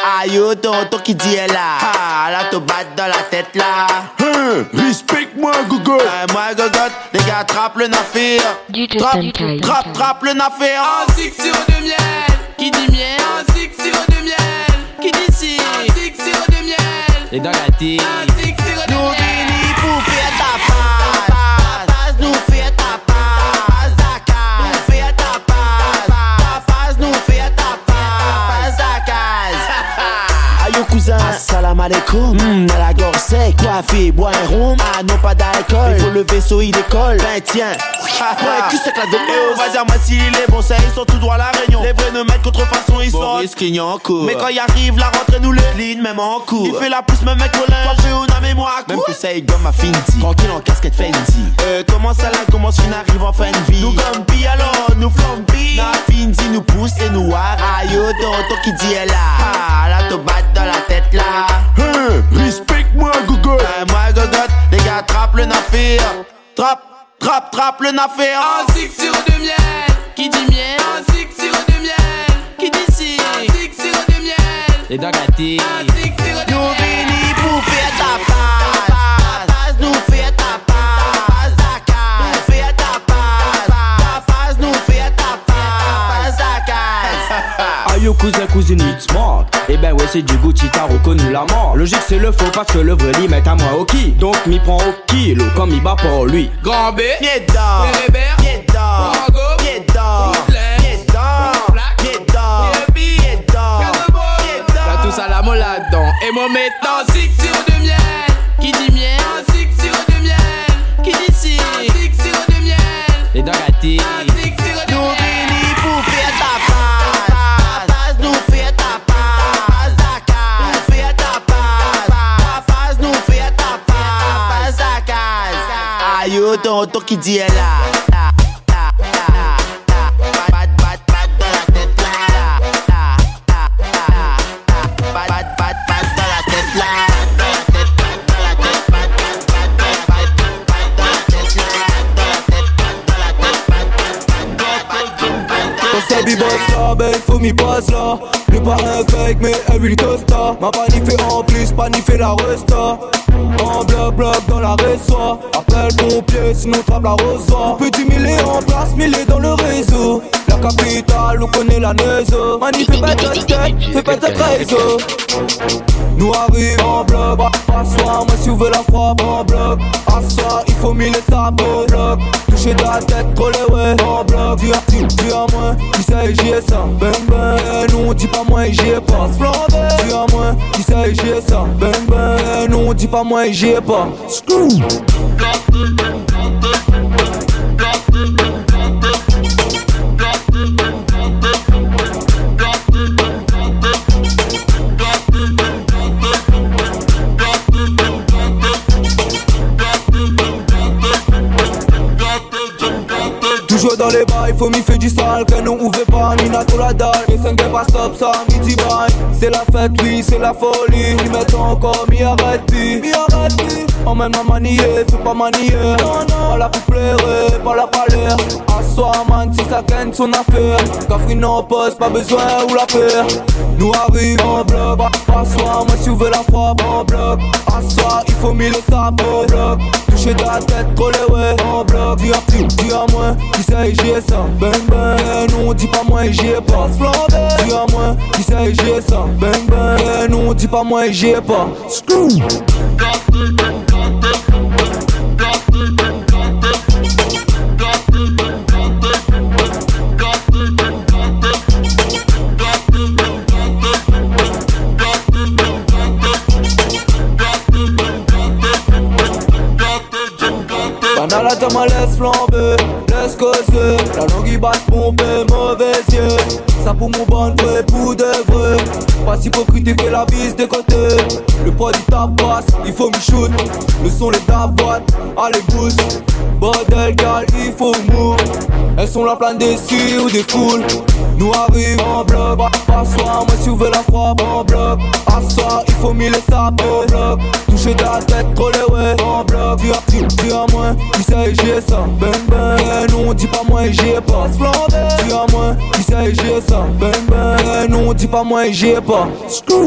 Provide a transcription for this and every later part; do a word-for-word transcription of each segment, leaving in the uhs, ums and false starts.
Aïe, oh, tonton qui dit est là. Ah, là, te battre dans la tête là. Hein, respecte-moi, Gogo. Ouais, moi, Gogot, les gars, trappe le nafé. Trappe, trappe, trappe le nafé. Un six sirop de miel. Qui dit miel? Un six sirop de miel. Qui dit si? Un six sirop de miel. Et dans la tête. Un six sirop de Nous miel. venons pour faire ta passe. Ta passe, nous fait ta passe. Ta case, nous fait ta passe. Ta passe, nous fait ta passe. Ta case. Aïe, cousin, salam alaikum. Hum, à la gorge sec, coiffé, bois un rhum. Ah non, pas d'alcool. Il faut le vaisseau, il décolle. Ben tiens. Ouais, qui c'est que la de Et on va dire moi s'il est bon, ça ils sont tout droit à la réunion. Les vrais ne mettent contrefaçon, ils sont Boris Clignon en cours. Mais quand il arrive, la rentrée nous les clean, même en cours. Il fait la pousse, même avec Colin. Coiffé ou n'a mémoire. Même que ça, il gomme à Findy. Tranquille en casquette Fendi. Euh, comment ça là, comment fin arrive en fin de vie. Nous gomme pi alors, nous flambi. Na Findy nous pousse et nous war. Aïe, oh, tonton qui dit est là. Ah, là, te batte dans la tête là. Hein, respecte-moi, Gogo. Ouais, moi, Gogot, les gars, trappe le nafé. Trappe. Trappe, trappe le nafé. Un six sirop de miel. Qui dit miel? Un six sirop de miel. Qui dit si? Un six sirop de miel. Et dans la tête. Un six sirop de Nous miel. venons pour faire ta passe. Ta passe, nous fait ta passe. Ta case, nous fait ta passe. Ta passe, nous fait ta passe. Ta case. Aïe, cousin, cousine, it's smart. Eh ben ouais, c'est du Gucci, t'as reconnu la mort. Logique, c'est le faux parce que le vrai lit met à moi au qui. Donc m'y prend au kilo comme il bat pour lui. Grand B. Pied d'or. Bérébert. Pied d'or. Margot. Pied d'or. Routelaire. Pied d'or. Black. Pied d'or. Pierre-Bi. Pied d'or. Cadrebo. Pied d'or. Là tous à la molle là-dedans. Et moi maintenant six sirop de miel. Qui dit miel? Un six sirop de miel. Qui dit si? Un six sirop de miel. Et dans la tête. Un six sirop de Nous miel. venons pour faire ta passe. Ta passe, nous fait ta passe. Ta case, nous fait ta passe. Ta passe, nous fait ta passe. Ta case. Aïe, oh, tonton qui dit est là. Ta, ta, ta, ta. Bat, bat, bat dans la tête là. Ta, ta, ta, ta. Bat, bat, bat, bat dans la tête là. Dans la tête, dans la tête, bat, bat, bat, bat, bat dans la tête là. Dans la tête, dans la tête, bat, bat, bat, bat. Quand ça bibosse là, ben faut m'y passe là. Le parrain fake mais un huile tosta. Ma panifée en plus, panifée la resta. En bloc bloc dans la réseau. Appelle pompier sinon trappe la rosa. Petit millier en place, millier dans le réseau. La capitale, on connaît la neige. Mani fais pas de tête, fais pas de réseau. Nous arrivons en bloc, assoir, moi si vous voulez la frappe en bloc. Assoir, il faut mille sabots en bloc. Toucher ta tête, coller ouais en bloc. Dis à, dis, dis à moi, qui sait j'y ai ça, ben ben. Non, dis pas moi j'y ai pas, flambé. Dis à moi, qui sait j'y ai ça, ben ben. Non, dis pas moi j'y ai pas. Screw. Toujours dans les bails, faut m'y faire du sale. Que nous ouvre pas, ni n'a tout la dalle. Et cinq pas stop, ça midi bail. C'est la fête, oui, c'est la folie. Ils mettent encore, m'y arrête plus. M'y arrête plus. Emmène ma manier, fais pas manier. Non, non, pas la pour pleurer, pas la palère. Assoir, man, si ça gagne son affaire. Cafri non poste, pas besoin ou la peur. Nous arrivons en bloc, assoir, moi si vous voulez la frappe en bloc. Assoir, il faut mille sabots en bloc. Toucher ta tête, coller ouais en bloc. Dis à, dis à moi, qui sait j'y ai ça, ben ben. Non, dis pas moi j'y ai pas, flambé. Dis à moi, qui sait j'y ai ça, ben ben. Non, dis pas moi j'y ai pas. Screw. Banala tama laisse flamber, laisse causer. La langue y bat pomper, mauvais yeux. Ça pour mon bande vrai pour de vrai. Pas hypocrite et fait la bise des côtés. Le poids du tabasse, il faut me shoot. Le son les taboîtes, allez bouge. Bordel gal, il faut move. Elles sont la pleine des cieux ou des foules. Nous arrivons en bloc, assoir, moi si vous voulez la frappe en bloc. Assoir, il faut mille sabots en bloc. toucher ta tête, troller ouais. En bloc, tu as tu, tu as moins. Qui sait j'ai ça, ben ben. Eh non, dis pas moi j'y ai pas. Tu as moins. Qui sait j'ai ça, ben ben. Eh non, dis pas moi j'y ai pas. Screw.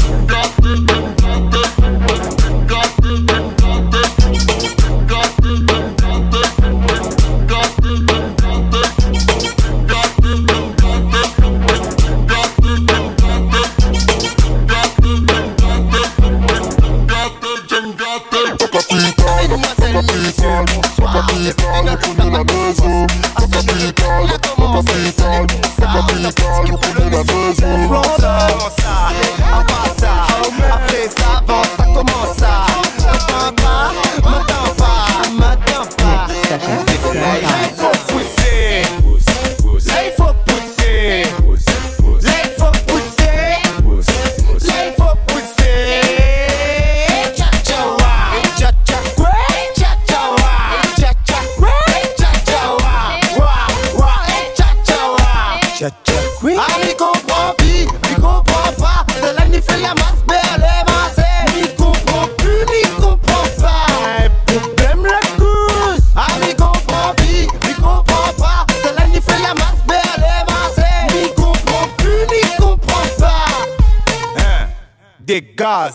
Après ça, avant ça commence ça. M'attends pas, m'attends pas, m'attends pas. Là il faut pousser, là il faut pousser, là il faut pousser, là il faut pousser. Cha cha wa, cha cha wa, cha cha wa, cha cha wa, cha cha wa, wa wa, cha cha wa, cha cha wa. Ah mi comprend plus, mi comprend pas. C'est là ni fait la masse belle et massée. Mi comprend plus, mi comprend pas. Problème la cause. Ah mi comprend plus, mi comprend pas. C'est là ni fait la masse belle et massée. Mi comprend plus, mi comprend pas. Hein, des gaz.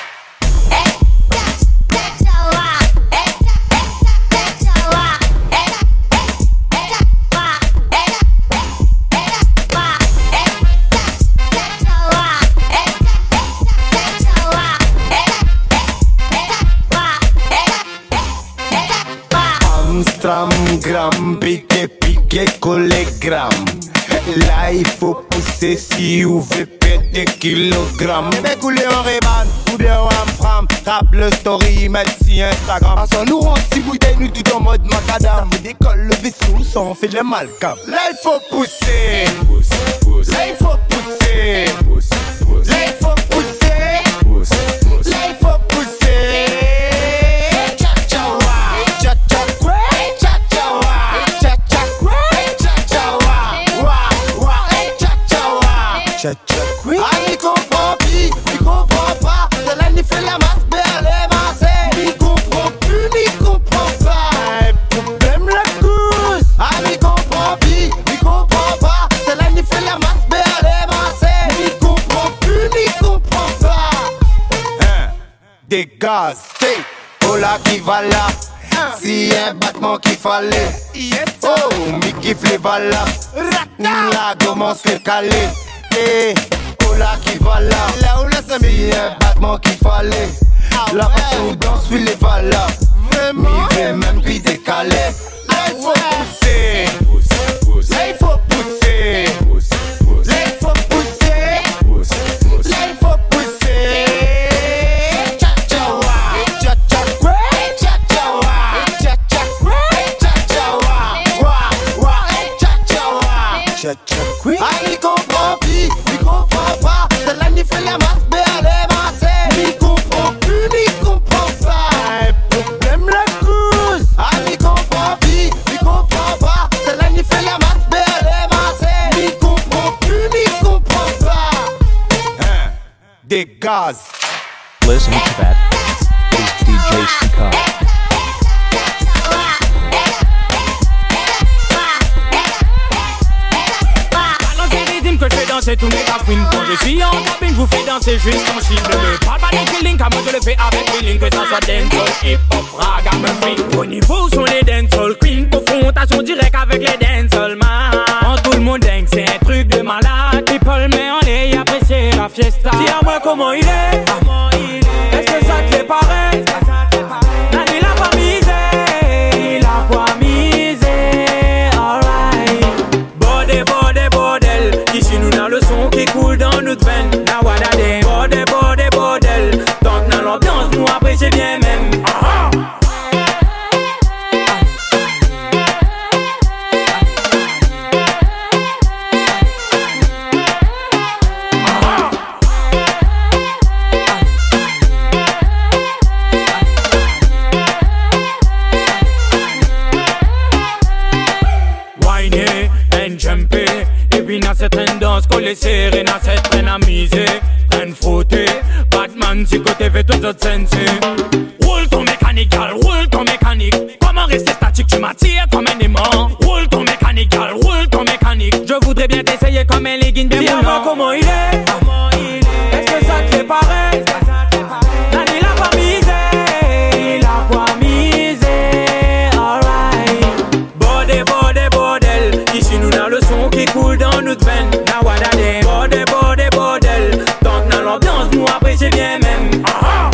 Amstram, gram, piqué, piqué, collégramme. Là il faut pousser si vous voulez perdre des kilogrammes. Eh ben couler en Reban ou bien en Amstram. Tape le story, mettre si Instagram. En nous rend si bouteille, nous tout en mode macadam. Vous décolle le vaisseau, ça on fait le malcam. Là il faut pousser, là il faut pousser, là il faut pousser, là il faut pousser. Cha cha wa, cha cha wa, cha cha wa, cha cha wa, cha cha wa, wa wa, cha cha wa, cha cha wa. Ah mi comprend plus, mi comprend pas. C'est là ni fait la masse belle et massée. Mi comprend plus, mi comprend pas. Problème la cause. Ah mi comprend plus, mi comprend pas. C'est là ni fait la masse belle et massée. Mi comprend plus, mi comprend pas. Hein, des gaz, hey. Oh là qui va là. Si un battement qu'il fallait. Oh, mi kiffe les valas. Là commence le calé. Eh, oh là qui va là. Là où là c'est si un battement qu'il fallait. La façon danse oui les valas. Vraiment. Mi fait même puis décalé. Là il faut pousser. Là il faut pousser. Là il faut pousser. Là il faut pousser. Cha cha wa, cha cha wa, cha cha wa, cha cha wa, cha cha wa, wa wa, cha cha wa, cha cha wa. Ah mi comprend plus, mi comprend pas. C'est là ni fait la masse belle et massée. Mi comprend plus, mi comprend pas. Problème la cause. Ah mi comprend plus, mi comprend pas. C'est là ni fait la masse belle et massée. Mi comprend plus, mi comprend pas. Hein, des gaz. Listen to that. It's D J Sika. Que je fais danser tous mes cafouines. Quand je suis en cabine, je vous fais danser jusqu'en Chine. Ne me parle pas de killing, car moi je le fais avec feeling. Que ça soit dancehall, hip-hop, ragamuffin. Au niveau sont les dancehall queens. Confrontation directe avec les dancehall man. Quand tout le monde dingue, c'est un truc de malade. People met en l'air, y apprécier la fiesta. Dis à moi comment il est. Est-ce que ça te fait pareil? La nuit l'a pas misé, il a pas misé. Alright. Bordel, bordel, bordel. Ici nous dans le son qui coule dans notre veine. La wadade, bordel, bordel, bordel. Donc dans l'ambiance nous apprécions bien même. Ah-ha. Certaines danses qu'on les serre, n'a cette traîne à miser, traîne frotter, Batman Nancy, côté fait tout autre sens. Roule ton mécanique, gal, roule ton mécanique. Comment rester statique, tu m'attires comme un aimant. Roule ton mécanique, gal, roule ton mécanique. Je voudrais bien t'essayer comme un legging bien moulant. Dis-moi comment il est, comment il est. Est-ce que ça te fait pareil? Nani l'a pas misé, il a pas misé, alright. Bordel, bordel, bordel. Ici nous dans le son qui coule dans notre veine. Now what I did, bordel, bordel, bordel. Donc dans l'ambiance nous apprécions bien même. Ah-ha.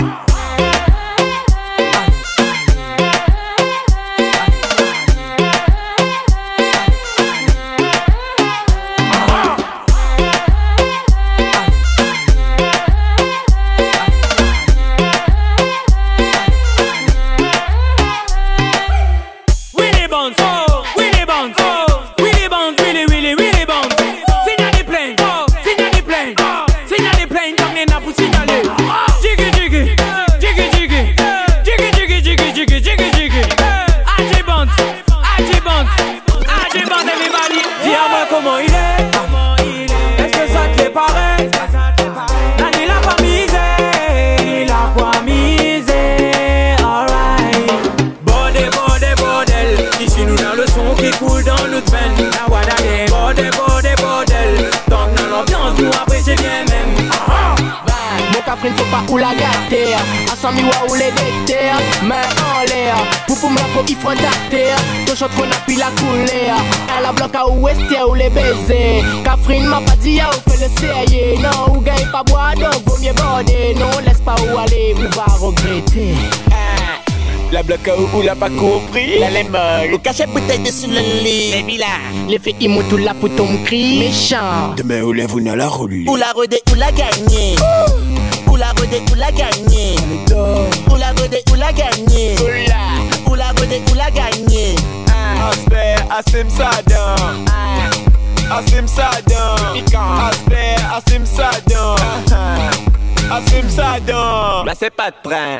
Il faut pas ou la gâter. À cent mille ou les déterres. Main en l'air. Pour pour me la faut il faut terre. Ton shot faut n'a plus la couleur. Elle a bloqué à ouest ou les baisers. Catherine m'a pas dit à ou fait le sérieux. Non ou gagne pas boire donc vaut mieux border. Non laisse pas où aller ou va regretter. La bloque ou l'a pas compris. La lemon. Ou cachet bouteille dessus le lit. Les vilains. Les fait imoutou la pour ton cri. Méchant. Demain ou lève ou n'a la roule. Ou la rodé ou la gagné. Ou la rodé ou la gagné. Ou la rodé ou la gagné. Ou la rodé ou la gagné. Asper, asim sadan. Asim sadan. Asper, asim sadan. Asim sadan. Là c'est pas de train.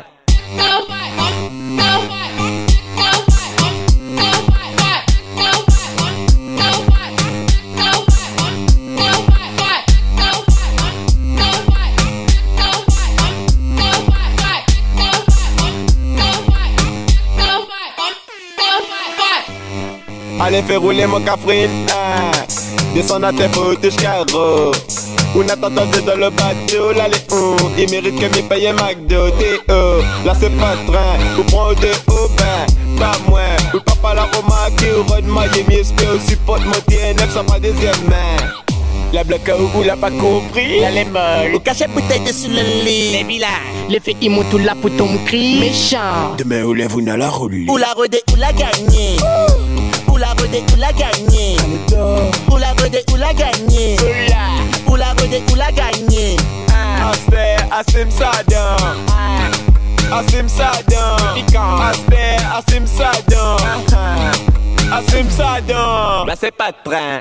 Allez fais rouler mon Catherine, ah. Descends à tes fautes, touche carreau. On attend dans le bateau, là les hauts. Il mérite que m'y paye McDo, T O. Là c'est pas train, ou prends de haut bain. Pas moins, ou papa la Roma qui ou Rod Miami S P ou supporte mon T N F sans ma deuxième main. La bloque ou l'a pas compris. La lemon. Ou cachet bouteille dessus le lit. Les vilains. Les fait imoutou la pour ton cri. Méchant. Demain ou lève ou n'a la roule. Ou la rodé ou la gagné. Ou la rodé ou la gagné. Ou la rodé ou la gagné. Ou la rodé ou la gagné. Asper, asim sadan. Asim sadan. Asper, asim sadan. Asim sadan. Là c'est pas de train.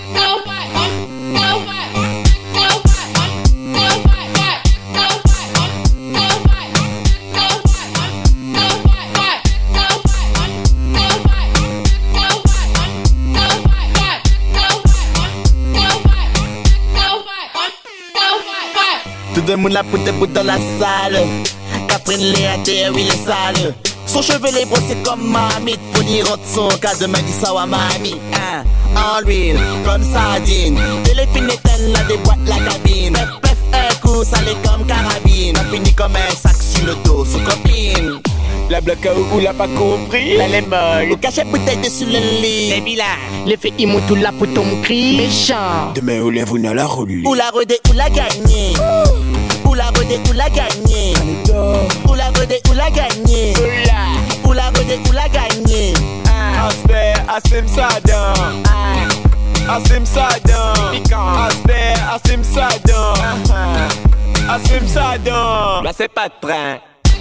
Tout le monde la poute et poute dans la salle. Catherine les à terre, oui les sales. Son cheveu les brossé comme mamie. Faut dire autre son, car demain dit ça wa mamie. Hein, en l'huile, comme sardine. Téléphone éteint la déboîte la cabine. Pef pef un coup, salé comme carabine. On finit comme un sac sur le dos, sous copine. La bloque ou l'a pas compris. La lemon. Ou cachet bouteille dessus le lit. Les vilains. Les fait imoutou la pour ton cri. Méchant. Demain ou lève ou n'a la roule. Ou la rodé ou la gagné. Ou la rodé ou la gagné. Ou la rodé ou la gagné. Ou la rodé ou la gagné. Asper, asim sadan. Asim sadan. Asper, asim sadan. Asim sadan. Là c'est pas de train.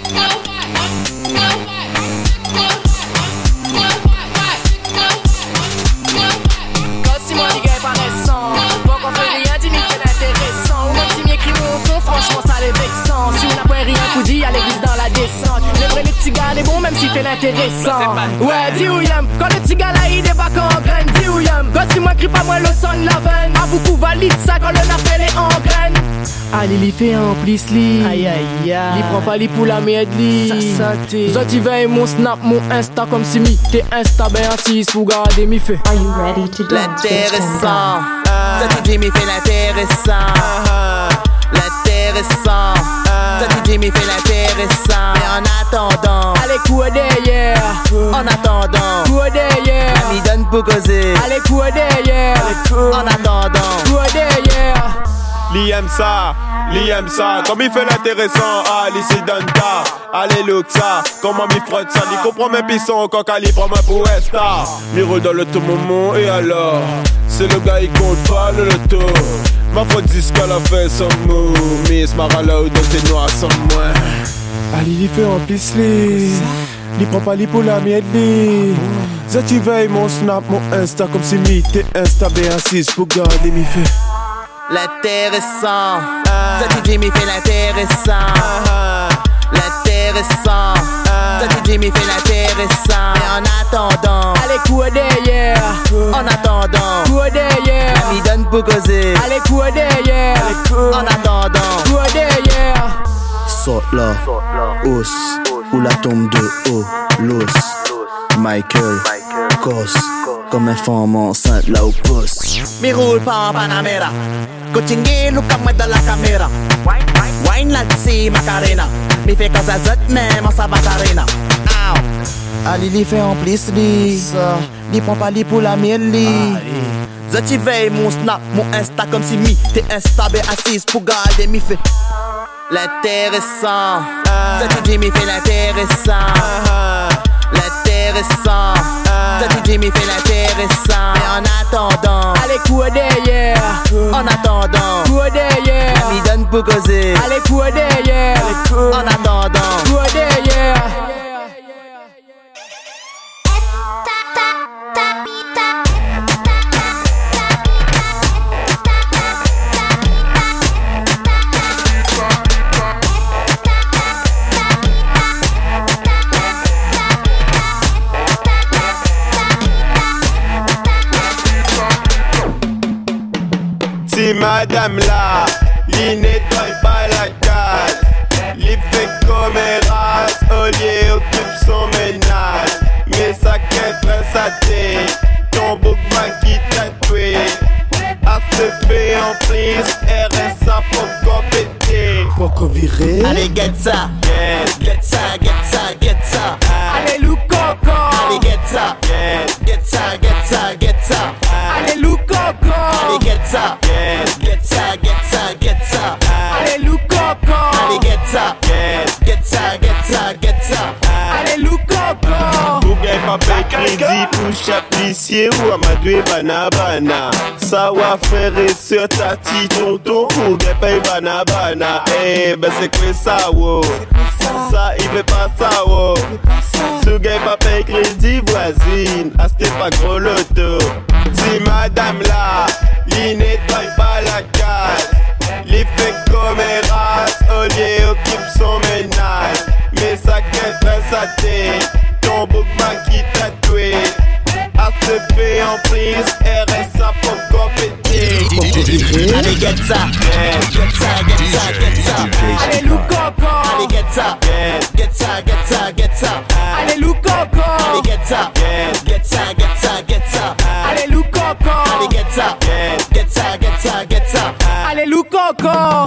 Quand Simon dit gagne par récent. Bon qu'on fait rien, dis-moi fait l'intéressant. Ou même si m'écrit mon son, franchement ça les vexant. Si on n'a pas rien pour dire, à l'église dans la descente. Le vrai les petits gars, les bons même s'il fait l'intéressant. Ouais, dis où y'aime. Quand le petit gars là il débarque en graine, dis où y'aime. Quand si moi crie pas moi le son de la veine. A beaucoup valide ça quand le nafel est en graine. Allez, li fait en plus li. Aïe aïe aïe. Li prend pas li pour la merde li. Ça ça t'es. Zoti veille mon snap, mon insta comme si mi t'es insta ben assis pour garder mi fait. Are you ready to dance? L'intéressant, ça dit Jimmy fait l'intéressant. L'intéressant, ça dit Jimmy fait l'intéressant. Mais en attendant, Allez quoi derrière. en attendant, Quoi derrière. m'y donne pour causer. Allez quoi derrière. En attendant, Quoi derrière. Li aime ça, li aime ça. Comme il fait l'intéressant, ah, li si donne ta. Allez, look ça, comment m'y frotte ça. Li comprend mes pissons, quand Ali prend ma pour Esta. Mi roule dans le tout moment, et alors? C'est le gars, il compte pas le loto. Ma faute dit ce qu'elle a fait sans mot. Miss Marala ou dans tes noirs sans moi. Ali, il fait en plus li. Li prend pas li pour la mienne li. Zati veille mon snap, mon insta, comme si mi t'es insta B six pour garder mi fait. l'intéressant, ça dit Jimmy fait l'intéressant. L'intéressant, ça dit Jimmy fait l'intéressant. Mais en attendant, Allez quoi derrière. en attendant, Quoi derrière. m'y donne pour causer. Allez quoi derrière. En attendant, Quoi derrière. Sort là, os, ou la tombe de haut, l'os, Michael, Cos, comme un femme enceinte là au poste. mi roule pas en Panamera. Coaching look comme dans la caméra. Wine là c'est Macarena. Mi fait casa zot même en sa batarena. Ali li fait en plus li. Li prend pas li pour la mienne li. Zoti veille mon snap, mon insta comme si mi t'es insta B assise pour garder mi fait. L'intéressant, Zoti Jimmy fait l'intéressant. L'intéressant, Zoti Jimmy fait l'intéressant. Mais en attendant, Allez quoi derrière. en attendant, Quoi derrière. m'y donne pour causer. Allez quoi derrière. En attendant, Quoi derrière. Si madame là, li nettoie pas la case, li fait comme race, au lieu occupe son ménage. Mais ça qu'est très saté, ton bookman qui tatoué, a se fait en prise, R S A pour compéter. Pourquoi virer? allez get ça, Yes, get ça, get ça, get ça. Allez lou coco. Allez get ça, yes, get ça, get ça, get ça. Allez lou coco. Allez get ça, yes, get ça, get ça, get ça. Allez lou coco. Allez get ça, yes. get ça, get ça, get ça. Allez lou coco. Ou gagne pas paye crédit pour chaplicier ou amadoué banabana. Ça va faire sur ta petite tonton ou gagne paye banabana. Eh ben c'est quoi ça wow? Ça il fait pas ça wow. Si gagne pas paye crédit voisine, ah c'était pas gros loto. Si madame là, li nettoie pas la case, li fait comme race, au lieu occupe son ménage. Mais ça qu'est très saté, ton bookman qui tatoué, a se fait en prise, R S A pour compéter. Allez get ça, get ça, get ça, get ça. Allez lou coco. Allez get ça, get ça, get ça, get ça. Allez lou coco. Allez get ça, get ça, get ça, get ça. Allez lou coco. Allez get ça, get ça, get ça, get ça. Allez lou coco.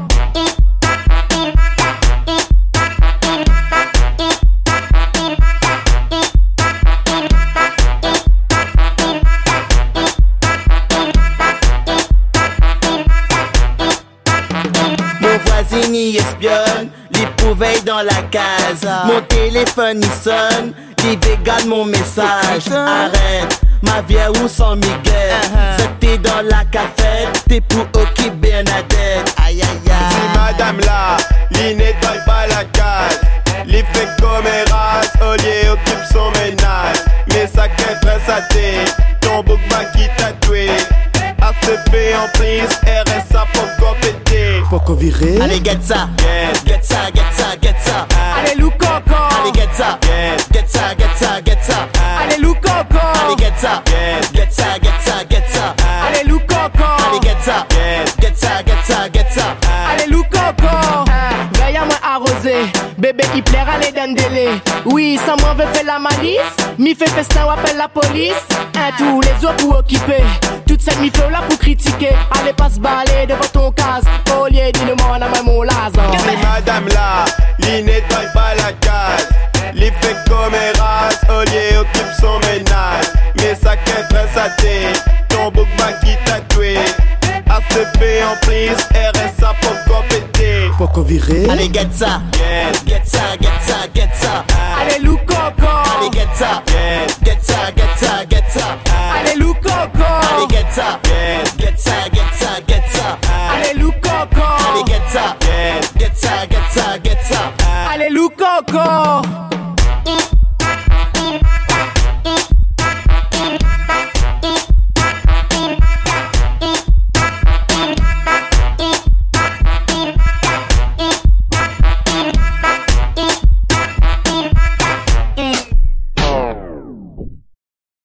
Mon voisin y espionne, les veille dans la case. Mon téléphone y sonne, les vegan mon message. Arrête, ma vieille où sans Miguel. C'était dans la cafette, t'es pour OK Bernadette. Aïe aïe aïe. Si madame là, li nettoie pas la case, li fait comme race, au lieu occupe son ménage. Mais ça qu'est très saté, ton bookman qui tatoué, a se fait en prise, R S A pour compéter. Pourquoi virer? Allez get ça, Yes, get ça, get ça, get ça. Allez lou coco. Allez get ça, yes, get ça, get ça, get ça. Allez lou coco. Allez get ça, yes, get ça, get ça, get ça. Allez lou coco. Allez get ça, yes, get ça, get ça, get ça. Allez, loup coco, veille à moi arrosé. Bébé qui plaire, allez d'un délai. Oui, ça m'en veut faire la malice. Mi fait festin ou appelle la police. Un tous les autres pour occuper. Toute cette mi fait là pour critiquer. Allez pas se balader devant ton case. Au lieu dis-le-moi dans mon laser. C'est madame là, l'y nettoie pas la case. L'y fait comme un race, au lieu occupe son ménage. Mais ça qu'est très saté, ton bouc va qui tatoué. A C P en prise, R S A pour compéter. Poco viré. Allez, get ça, Yes, get ça, get ça, get ça. Allez, loup coco. Allez, get ça, yes, get ça, get ça, get ça. Allez, loup coco. Allez, get ça, yes, get ça, get ça, get ça. Allez, loup coco. Allez, get ça, yes. get ça, get ça, get ça. Allez, loup coco.